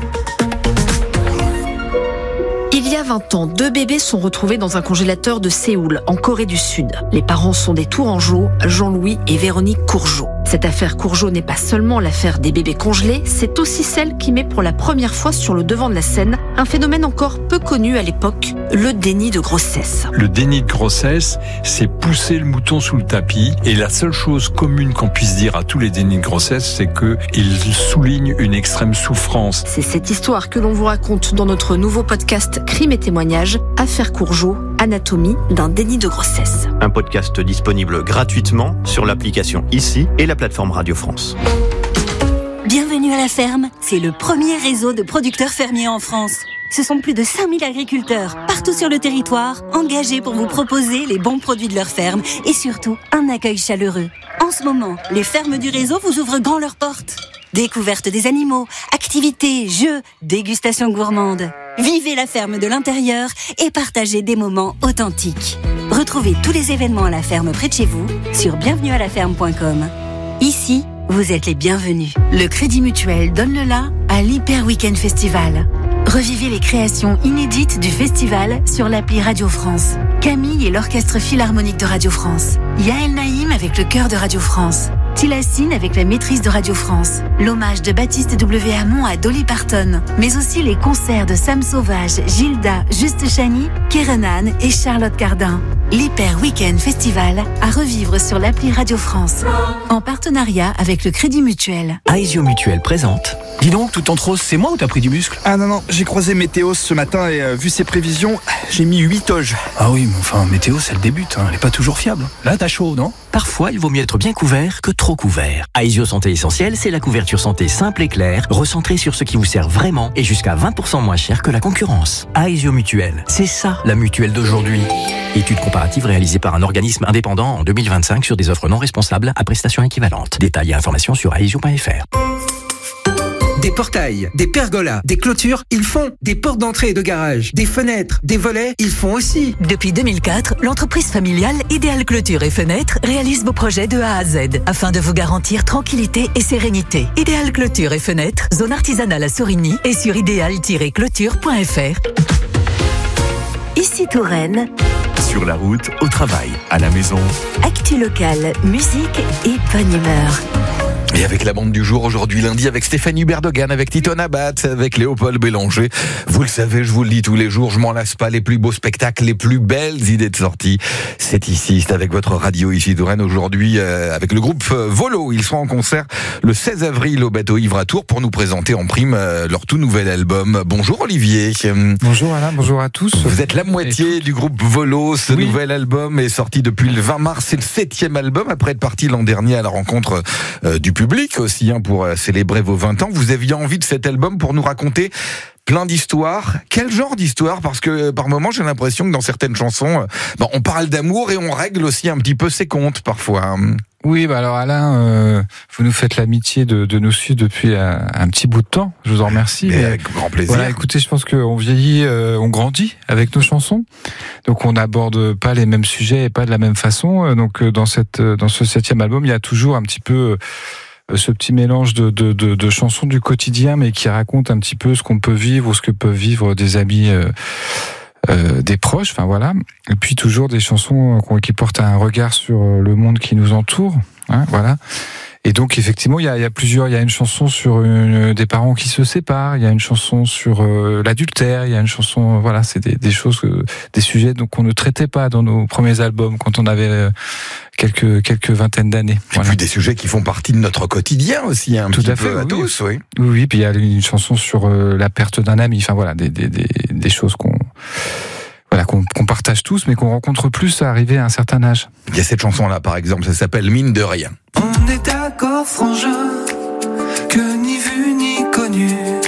S22: Il y a vingt ans, deux bébés sont retrouvés dans un congélateur de Séoul, en Corée du Sud. Les parents sont des Tourangeaux, Jean-Louis et Véronique Courgeot. Cette affaire Courgeot n'est pas seulement l'affaire des bébés congelés, c'est aussi celle qui met pour la première fois sur le devant de la scène un phénomène encore peu connu à l'époque, le déni de grossesse.
S23: Le déni de grossesse, c'est pousser le mouton sous le tapis. Et la seule chose commune qu'on puisse dire à tous les dénis de grossesse, c'est qu'ils soulignent une extrême souffrance.
S22: C'est cette histoire que l'on vous raconte dans notre nouveau podcast Crimes et témoignages, Affaire Courgeot, anatomie d'un déni de grossesse.
S24: Un podcast disponible gratuitement sur l'application Ici et la plateforme Radio France.
S25: Bienvenue à la ferme, c'est le premier réseau de producteurs fermiers en France. Ce sont plus de cinq mille agriculteurs, partout sur le territoire, engagés pour vous proposer les bons produits de leur ferme et surtout un accueil chaleureux. En ce moment, les fermes du réseau vous ouvrent grand leurs portes. Découverte des animaux, activités, jeux, dégustation gourmande. Vivez la ferme de l'intérieur et partagez des moments authentiques. Retrouvez tous les événements à la ferme près de chez vous sur bienvenue à la ferme point com. Ici, vous êtes les bienvenus. Le Crédit Mutuel donne le la à l'Hyper Weekend Festival. Revivez les créations inédites du festival sur l'appli Radio France. Camille et l'Orchestre Philharmonique de Radio France. Yael Naïm avec le chœur de Radio France. Tilassine avec la maîtrise de Radio France. L'hommage de Baptiste W. Hamon à Dolly Parton. Mais aussi les concerts de Sam Sauvage, Gilda, Juste Chani, Kerenan et Charlotte Cardin. L'Hyper Weekend Festival à revivre sur l'appli Radio France. En partenariat avec le Crédit Mutuel.
S15: Aesio Mutuel présente. Dis donc, tout en rose, c'est moi ou t'as pris du muscle?
S26: Ah non, non, j'ai croisé Météos ce matin et euh, vu ses prévisions, j'ai mis huit toges.
S15: Ah oui, mais enfin, Météos, elle débute, hein, elle est pas toujours fiable. Là, t'as chaud, non? Parfois, il vaut mieux être bien couvert que trop couvert. Aesio Santé Essentielle, c'est la couverture santé simple et claire, recentrée sur ce qui vous sert vraiment et jusqu'à vingt pour cent moins cher que la concurrence. Aesio Mutuel, c'est ça la mutuelle d'aujourd'hui. Étude comparative réalisée par un organisme indépendant en deux mille vingt-cinq sur des offres non responsables à prestations équivalentes. Détails et informations sur aesio point f r.
S27: Des portails, des pergolas, des clôtures, ils font. Des portes d'entrée et de garage, des fenêtres, des volets, ils font aussi.
S10: Depuis deux mille quatre, l'entreprise familiale Idéal Clôture et Fenêtres réalise vos projets de A à Z afin de vous garantir tranquillité et sérénité. Idéal Clôture et Fenêtres, zone artisanale à Sorigny et sur idéal tiret clôture point f r.
S3: Ici Touraine.
S2: Sur la route, au travail, à la maison.
S3: Actu locale, musique et bonne humeur.
S1: Et avec la bande du jour aujourd'hui lundi avec Stéphanie Berdogan, avec Titon Abat, avec Léopold Bélanger. Vous le savez, je vous le dis tous les jours, je m'en lasse pas, les plus beaux spectacles, les plus belles idées de sortie. C'est ici, c'est avec votre radio ici Touraine aujourd'hui, euh, avec le groupe euh, Volo. Ils seront en concert le seize avril au Bateau Ivre à Tours pour nous présenter en prime euh, leur tout nouvel album. Bonjour Olivier.
S28: Bonjour Alain, bonjour à tous.
S1: Vous êtes la moitié du groupe Volo. Ce oui. nouvel album est sorti depuis le vingt mars. C'est le septième album après être parti l'an dernier à la rencontre euh, du public. public aussi hein, pour célébrer vos vingt ans. Vous aviez envie de cet album pour nous raconter plein d'histoires. Quel genre d'histoire? Parce que par moments, j'ai l'impression que dans certaines chansons, ben, on parle d'amour et on règle aussi un petit peu ses comptes parfois.
S28: Oui, bah alors Alain, euh, vous nous faites l'amitié de, de nous suivre depuis un, un petit bout de temps. Je vous en remercie.
S1: Mais avec grand plaisir.
S28: Voilà, écoutez, je pense qu'on vieillit, euh, on grandit avec nos chansons. Donc on n'aborde pas les mêmes sujets et pas de la même façon. Donc dans cette, dans ce septième album, il y a toujours un petit peu ce petit mélange de, de, de, de chansons du quotidien, mais qui racontent un petit peu ce qu'on peut vivre ou ce que peuvent vivre des amis, euh, euh, des proches, enfin voilà. Et puis toujours des chansons qui portent un regard sur le monde qui nous entoure, hein, voilà. Et donc effectivement, il y a, il y a plusieurs. Il y a une chanson sur une, des parents qui se séparent. Il y a une chanson sur euh, l'adultère. Il y a une chanson. Voilà, c'est des, des choses, euh, des sujets donc qu'on ne traitait pas dans nos premiers albums quand on avait euh, quelques quelques vingtaines d'années.
S1: Et voilà. Puis des sujets qui font partie de notre quotidien aussi, un
S28: Tout
S1: petit
S28: à fait,
S1: peu à
S28: oui.
S1: tous, oui.
S28: Oui, oui. Puis il y a une chanson sur euh, la perte d'un ami. Enfin voilà, des des des, des choses qu'on Voilà, qu'on, qu'on partage tous, mais qu'on rencontre plus à arriver à un certain âge.
S1: Il y a cette chanson-là, par exemple, ça s'appelle Mine de rien.
S19: On est d'accord, frangin, que ni vu ni connu.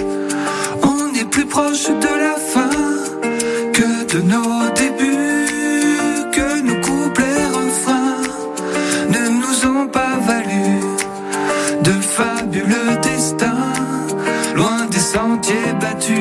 S19: On est plus proche de la fin que de nos débuts. Que nos couplets refrains ne nous ont pas valu de fabuleux destins, loin des sentiers battus.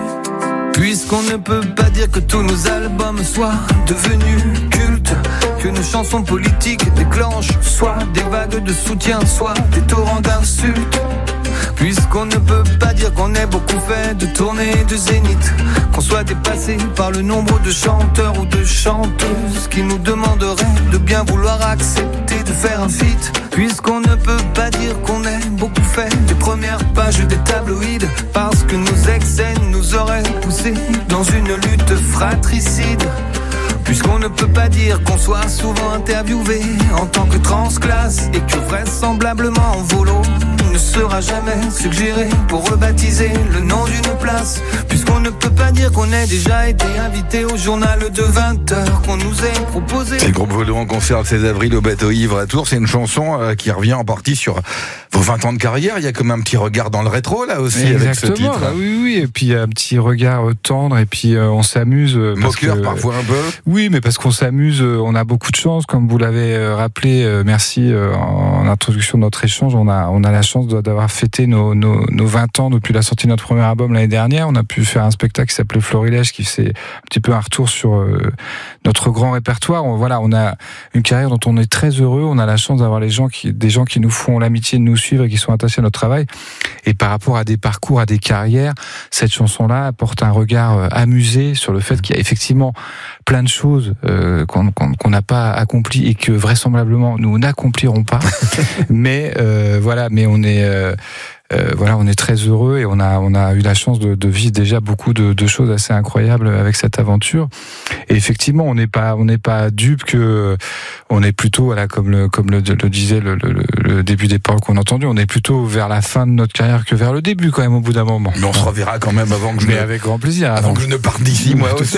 S19: Puisqu'on ne peut pas dire que tous nos albums soient devenus cultes, que nos chansons politiques déclenchent soit des vagues de soutien, soit des torrents d'insultes. Puisqu'on ne peut pas dire qu'on ait beaucoup fait de tournées de zénith, qu'on soit dépassé par le nombre de chanteurs ou de chanteuses qui nous demanderaient de bien vouloir accepter de faire un feat. Puisqu'on ne peut pas dire qu'on ait beaucoup fait des premières pages des tabloïds, parce que nos excès nous auraient poussés dans une lutte fratricide. Puisqu'on ne peut pas dire qu'on soit souvent interviewé en tant que transclasse, et que vraisemblablement Volo ne sera jamais suggéré pour rebaptiser le nom d'une place. Puisqu'on ne peut pas dire qu'on ait déjà été invité au journal de vingt heures qu'on nous ait proposé.
S1: C'est le groupe Volo en concert le seize avril au Bateau Ivre à Tours. C'est une chanson euh, qui revient en partie sur vos vingt ans de carrière. Il y a comme un petit regard dans le rétro là aussi.
S28: Exactement,
S1: avec ce titre.
S28: bah oui, oui. Et puis un petit regard tendre, et puis euh, on s'amuse.
S1: Moqueur parfois un peu.
S28: Oui, mais parce qu'on s'amuse, on a beaucoup de chance, comme vous l'avez rappelé. Merci en introduction de notre échange. On a, on a la chance d'avoir fêté nos, nos, nos vingt ans depuis la sortie de notre premier album l'année dernière. On a pu faire un spectacle qui s'appelait Florilège, qui fait un petit peu un retour sur euh, notre grand répertoire. On, voilà, on a une carrière dont on est très heureux. On a la chance d'avoir les gens qui, des gens qui nous font l'amitié de nous suivre et qui sont attachés à notre travail. Et par rapport à des parcours, à des carrières, cette chanson-là apporte un regard euh, amusé sur le fait qu'il y a effectivement plein de choses euh, qu'on qu'on, qu'on n'a pas accomplies et que vraisemblablement nous n'accomplirons pas. mais euh, voilà, mais on est euh, euh, voilà, on est très heureux, et on a on a eu la chance de, de vivre déjà beaucoup de, de choses assez incroyables avec cette aventure. Et effectivement, on n'est pas on n'est pas dupe que on est plutôt, voilà, comme le comme le, le disait le, le, le début des paroles qu'on a entendues, on est plutôt vers la fin de notre carrière que vers le début quand même au bout d'un moment.
S1: Mais on se reverra quand même avant que je
S28: mais
S1: ne...
S28: avec grand plaisir.
S1: Avant donc. que je ne parte d'ici moi aussi.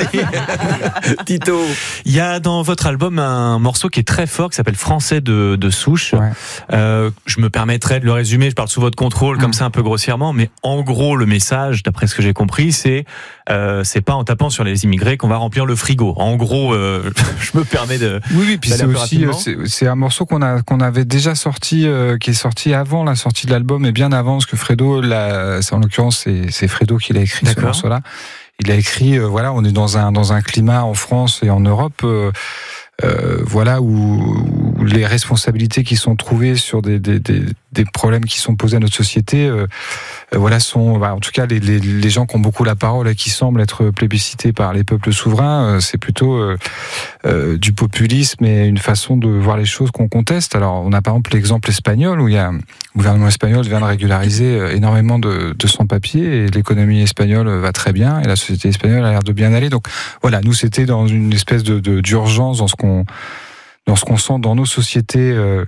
S1: Tito.
S16: Il y a dans votre album un morceau qui est très fort qui s'appelle Français de, de souche.
S28: Ouais.
S16: Euh, je me permettrai de le résumer, je parle sous votre contrôle, mmh. comme ça un peu grossièrement, mais en gros le message, d'après ce que j'ai compris, c'est euh, c'est pas en tapant sur les immigrés qu'on va remplir le frigo. En gros, euh, je me permets de.
S28: Oui, oui, puis c'est aussi c'est, c'est un morceau qu'on a qu'on avait déjà sorti, euh, qui est sorti avant la sortie de l'album, et bien avant, parce que Fredo, là, c'est, en l'occurrence, c'est, c'est Fredo qui l'a écrit. D'accord. Ce morceau-là. Il a écrit, euh, voilà, on est dans un dans un climat en France et en Europe. Euh, Euh, voilà où, où les responsabilités qui sont trouvées sur des, des, des, des problèmes qui sont posés à notre société, euh, euh, voilà, sont, bah, en tout cas, les, les, les gens qui ont beaucoup la parole et qui semblent être plébiscités par les peuples souverains, euh, c'est plutôt euh, euh, du populisme et une façon de voir les choses qu'on conteste. Alors, on a par exemple l'exemple espagnol où il y a le gouvernement espagnol vient de régulariser énormément de, de sans-papiers, et l'économie espagnole va très bien et la société espagnole a l'air de bien aller. Donc voilà, nous c'était dans une espèce de, de d'urgence dans ce qu'on dans ce qu'on sent dans nos sociétés, euh,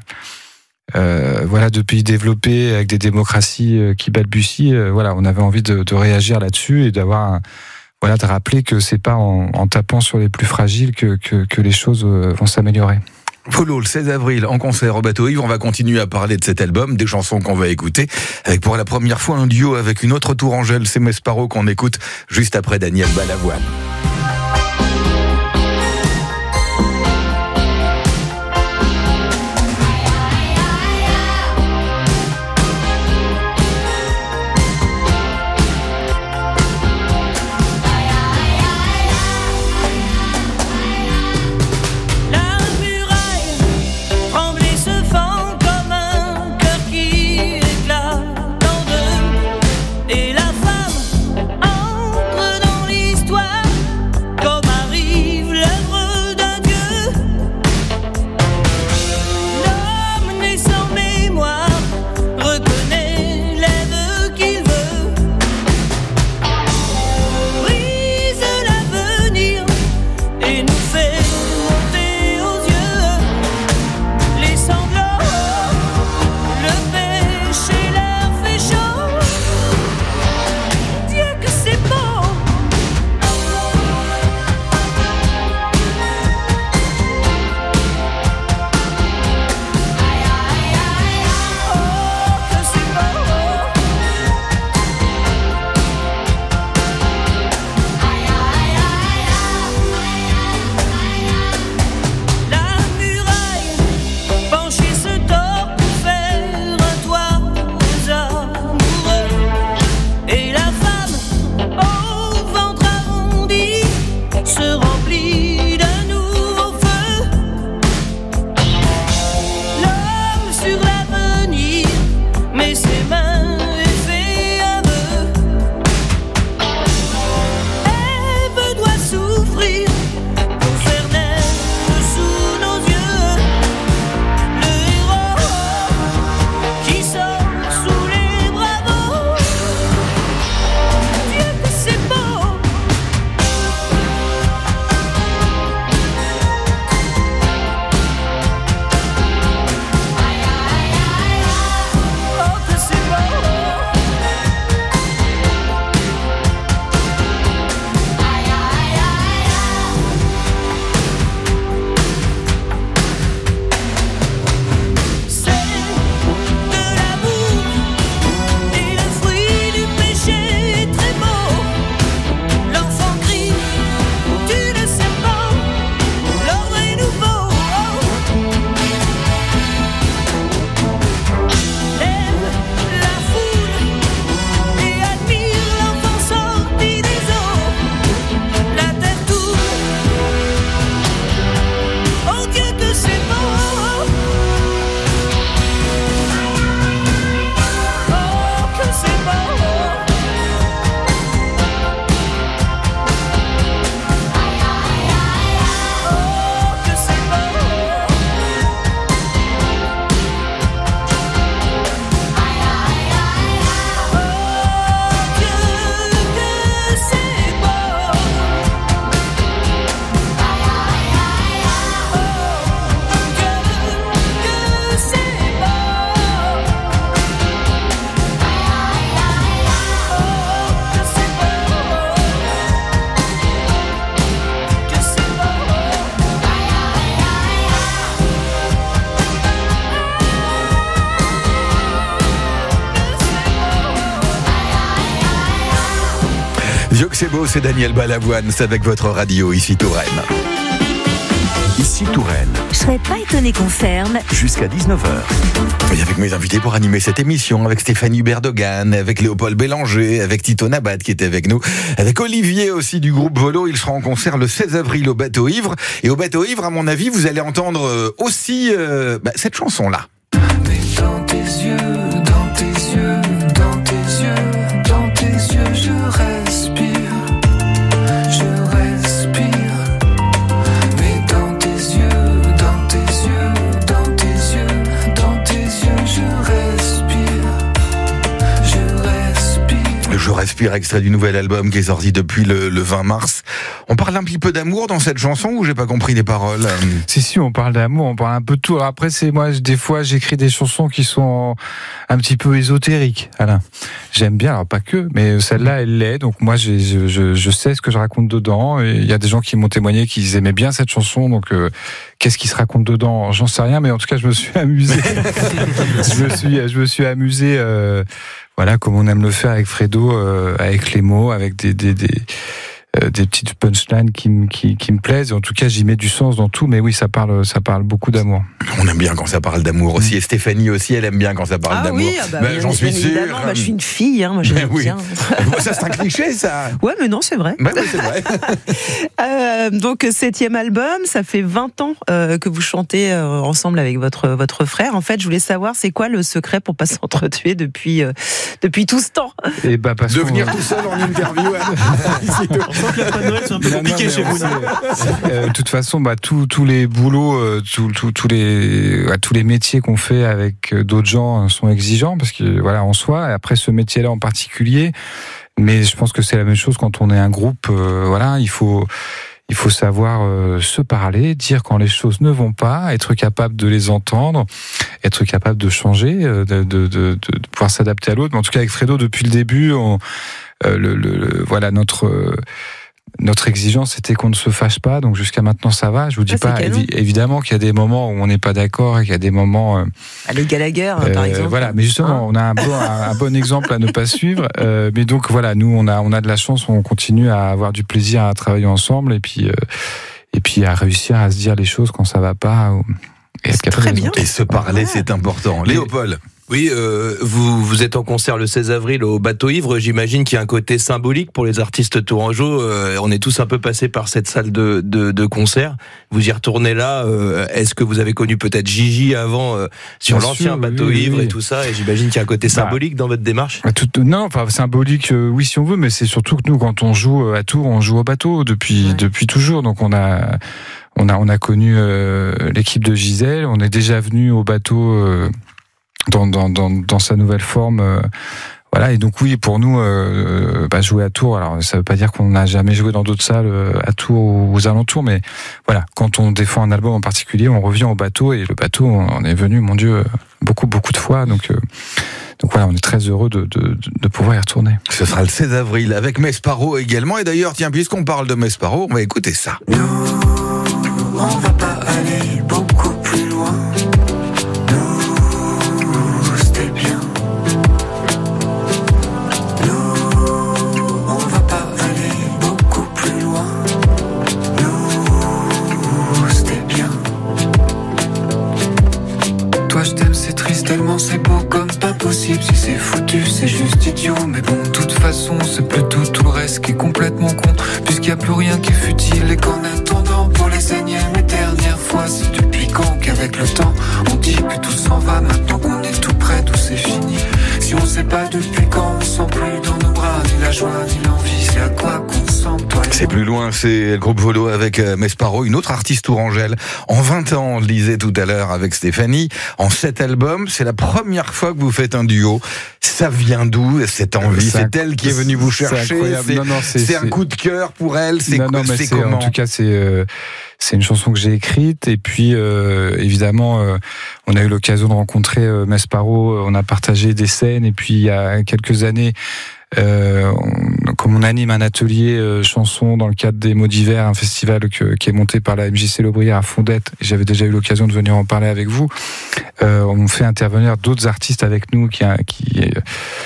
S28: euh, voilà, de pays développés avec des démocraties euh, qui balbutient. Euh, voilà, on avait envie de, de réagir là-dessus et d'avoir, un, voilà, de rappeler que c'est pas en, en tapant sur les plus fragiles que que, que les choses euh, vont s'améliorer.
S1: Volo, le seize avril, en concert au Bateau Ivre. On va continuer à parler de cet album, des chansons qu'on va écouter, avec pour la première fois un duo avec une autre tourangelle, c'est Mesparo, qu'on écoute juste après Daniel Balavoine.
S8: Et la femme entre dans l'histoire.
S1: Dieu que c'est beau, c'est Daniel Balavoine, c'est avec votre radio, ici Touraine.
S2: Ici Touraine.
S25: Je serais pas étonné qu'on ferme.
S2: Jusqu'à dix-neuf heures.
S1: Et avec mes invités pour animer cette émission, avec Stéphanie Berdogan, avec Léopold Bélanger, avec Tito Nabat qui était avec nous, avec Olivier aussi du groupe Volo. Il sera en concert le seize avril au Bateau Ivre. Et au Bateau Ivre, à mon avis, vous allez entendre aussi euh, bah, cette chanson-là.
S19: Mais dans tes yeux, dans tes yeux, dans tes yeux, dans tes yeux, je respire, je respire. Mais dans tes yeux, dans tes yeux, dans tes yeux, dans tes yeux, je respire, je respire.
S1: Je respire, extrait du nouvel album qui est sorti depuis le, le vingt mars. On parle un petit peu d'amour dans cette chanson ou j'ai pas compris les paroles?
S28: Si, si, on parle d'amour, on parle un peu de tout. Alors après, c'est moi, des fois, j'écris des chansons qui sont un petit peu ésotériques, Alain. J'aime bien, alors pas que, mais celle-là, elle l'est. Donc moi, j'ai, je, je, je sais ce que je raconte dedans. Et il y a des gens qui m'ont témoigné qu'ils aimaient bien cette chanson. Donc, euh, qu'est-ce qui se raconte dedans? J'en sais rien, mais en tout cas, je me suis amusé. je me suis, je me suis amusé, euh, voilà, comme on aime le faire avec Fredo, euh, avec les mots, avec des, des, des Euh, des petites punchlines qui, qui, qui me plaisent. En tout cas, j'y mets du sens dans tout, mais oui, ça parle, ça parle beaucoup d'amour.
S1: On aime bien quand ça parle d'amour aussi. Et Stéphanie aussi, elle aime bien quand ça parle
S4: ah
S1: d'amour.
S4: Oui, ah bah,
S1: ben, j'en suis sûr.
S4: Bah, je suis une fille, hein, moi j'aime
S1: oui.
S4: bien.
S1: Ça, c'est un cliché, ça.
S4: Ouais, mais non, c'est vrai.
S1: Ben, oui, c'est vrai.
S4: euh, donc, septième album, ça fait vingt ans euh, que vous chantez euh, ensemble avec votre, votre frère. En fait, je voulais savoir, c'est quoi le secret pour pas s'entretuer depuis, euh, depuis tout ce temps?
S28: Et bah, parce
S1: De venir tout seul en interview.
S28: Un peu compliqué chez vous. De toute façon, bah, tous tous les boulots, euh, tous tous tous les bah, tous les métiers qu'on fait avec d'autres gens sont exigeants parce que voilà en soi. Et après ce métier-là en particulier, mais je pense que c'est la même chose quand on est un groupe. Euh, voilà, il faut il faut savoir euh, se parler, dire quand les choses ne vont pas, être capable de les entendre, être capable de changer, euh, de, de, de, de pouvoir s'adapter à l'autre. Mais en tout cas avec Fredo depuis le début, on, euh, le, le, le voilà notre euh, Notre exigence, c'était qu'on ne se fâche pas, donc jusqu'à maintenant ça va. Je vous dis
S4: ah,
S28: pas, évi- évidemment qu'il y a des moments où on n'est pas d'accord et qu'il y a des moments. Euh,
S4: Allez, Gallagher,
S28: euh,
S4: par exemple.
S28: Voilà, mais justement, hein on a un bon, un, un bon exemple à ne pas suivre. Euh, mais donc voilà, nous on a on a de la chance, on continue à avoir du plaisir à travailler ensemble et puis euh, et puis à réussir à se dire les choses quand ça va pas. Ou, et
S1: c'est très bien. Et se parler, ouais. C'est important. Léopold.
S5: Oui, euh, vous, vous êtes en concert le seize avril au Bateau Ivre. J'imagine qu'il y a un côté symbolique pour les artistes tourangeaux. Euh, on est tous un peu passés par cette salle de, de, de concert. Vous y retournez là. Euh, est-ce que vous avez connu peut-être Gigi avant euh, sur Bien l'ancien sûr, Bateau oui, Ivre oui. et tout ça? Et j'imagine qu'il y a un côté symbolique bah, dans votre démarche.
S28: tout, Non, enfin symbolique, euh, oui si on veut, mais c'est surtout que nous, quand on joue à Tours, on joue au bateau depuis ouais. depuis toujours. Donc on a on a on a connu euh, l'équipe de Gisèle. On est déjà venu au bateau. Euh, Dans, dans, dans, dans sa nouvelle forme, euh, voilà. Et donc oui, pour nous, euh, bah, jouer à Tours. Alors, ça veut pas dire qu'on n'a jamais joué dans d'autres salles euh, à Tours ou aux alentours, mais voilà, quand on défend un album en particulier, on revient au bateau et le bateau, on est venu, mon Dieu, beaucoup, beaucoup de fois. Donc, euh, donc voilà, on est très heureux de, de, de pouvoir y retourner.
S1: Ce sera le seize avril avec Mesparo également. Et d'ailleurs, tiens, puisqu'on parle de Mesparo, on va écouter ça.
S19: Nous, on va pas aller beaucoup plus loin. Tellement c'est beau comme pas possible. Si c'est foutu, c'est juste idiot. Mais bon, de toute façon, c'est plutôt tout le reste qui est complètement con. Puisqu'il n'y a plus rien qui est futile. Et qu'en attendant, pour les énièmes et dernières fois, c'est depuis quand qu'avec le temps, on dit que tout s'en va. Maintenant qu'on est tout près, tout c'est fini. Si on sait pas depuis quand, on sent plus dans nos bras ni la joie, ni l'envie. C'est à quoi qu'on semble, toi et
S1: C'est plus loin, c'est le groupe Volo avec Mesparo, une autre artiste tourangelle. En vingt ans, on le disait tout à l'heure avec Stéphanie, en sept albums, c'est la première fois que vous faites un duo. Ça vient d'où, cette envie? C'est, c'est elle qui est venue vous chercher? C'est, non, non, c'est, c'est un coup de cœur pour elle? C'est,
S28: non, non, mais
S1: c'est,
S28: c'est
S1: comment?
S28: En tout cas, c'est... Euh... C'est une chanson que j'ai écrite et puis euh, évidemment euh, on a eu l'occasion de rencontrer euh, Mesparo, on a partagé des scènes et puis il y a quelques années euh, on, comme on anime un atelier euh, chanson dans le cadre des Mots d'hiver, un festival que, qui est monté par la M J C L'Aubrière à Fondette, et j'avais déjà eu l'occasion de venir en parler avec vous, euh, on fait intervenir d'autres artistes avec nous qui, qui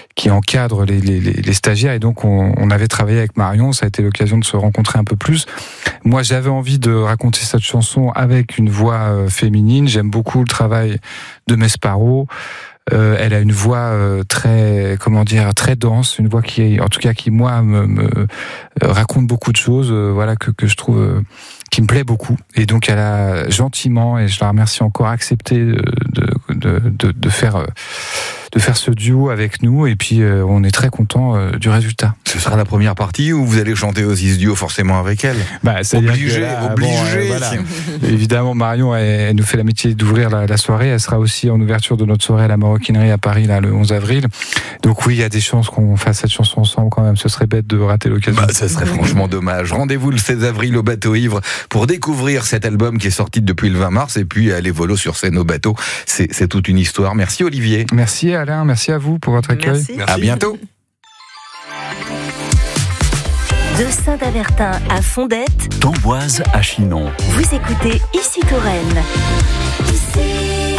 S28: qui encadre les, les, les stagiaires. Et donc, on, on avait travaillé avec Marion. Ça a été l'occasion de se rencontrer un peu plus. Moi, j'avais envie de raconter cette chanson avec une voix féminine. J'aime beaucoup le travail de Mesparo. Euh, elle a une voix euh, très, comment dire, très dense, une voix qui, en tout cas, qui moi me, me raconte beaucoup de choses, euh, voilà que que je trouve, euh, qui me plaît beaucoup. Et donc, elle a gentiment, et je la remercie encore, accepté de de de, de faire de faire ce duo avec nous. Et puis, euh, on est très content euh, du résultat.
S1: Ce sera la première partie où vous allez chanter aussi ce duo forcément avec elle.
S28: Bah,
S1: obligé,
S28: là,
S1: obligé.
S28: Bon, euh, voilà. Évidemment, Marion, elle, elle nous fait l'amitié d'ouvrir la, la soirée. Elle sera aussi en ouverture de notre soirée à la Maroquinerie à Paris là, le onze avril. Donc oui, il y a des chances qu'on fasse cette chanson ensemble quand même. Ce serait bête de rater l'occasion.
S1: Bah, ça serait franchement dommage. Rendez-vous le seize avril au Bateau Ivre pour découvrir cet album qui est sorti depuis le vingt mars et puis aller volo sur scène au bateau. C'est, c'est toute une histoire. Merci Olivier.
S28: Merci Alain, merci à vous pour votre accueil.
S4: Merci.
S1: À bientôt.
S3: De Saint-Avertin à Fondette,
S2: d'Amboise à Chinon.
S3: Vous écoutez Ici Touraine. Ici.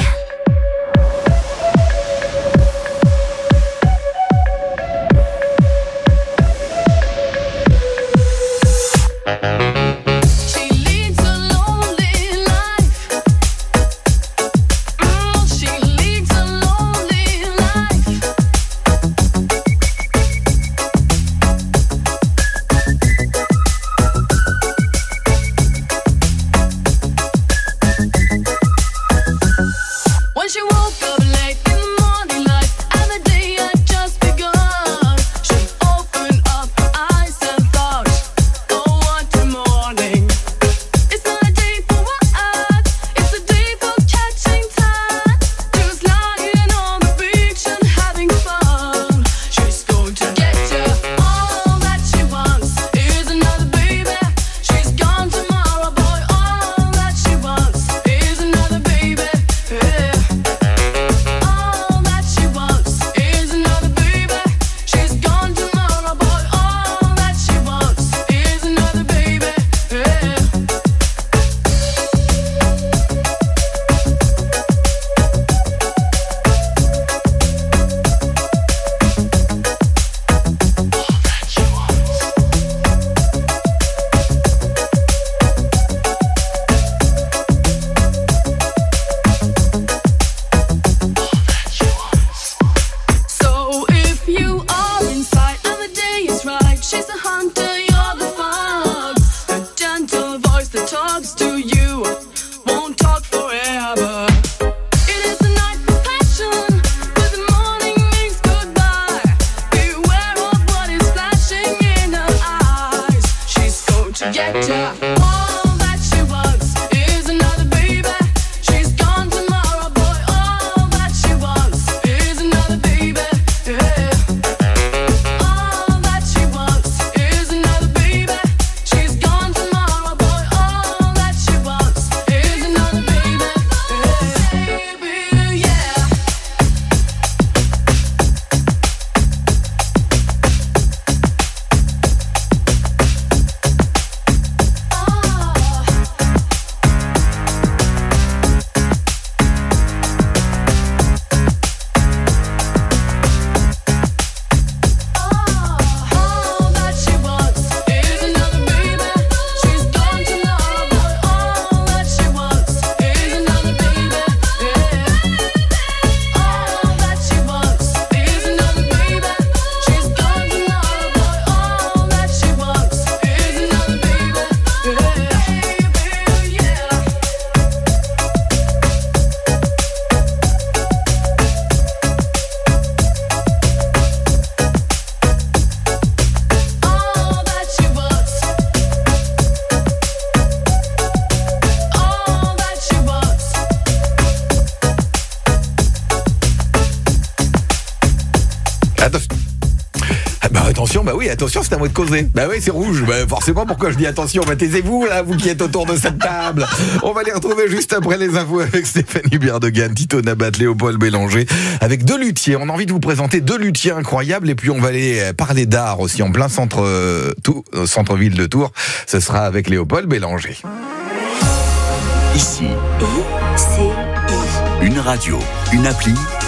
S1: Attention, bah oui, attention, c'est à moi de causer. Bah oui, c'est rouge. Bah forcément, pourquoi je dis attention? Bah taisez-vous, là, vous qui êtes autour de cette table. On va les retrouver juste après les infos avec Stéphanie Berdegan, Tito Nabat, Léopold Bélanger, avec deux luthiers. On a envie de vous présenter deux luthiers incroyables et puis on va aller parler d'art aussi en plein centre, euh, tout, centre-ville de Tours. Ce sera avec Léopold Bélanger.
S2: Ici.
S3: I C I.
S2: Une radio, une appli,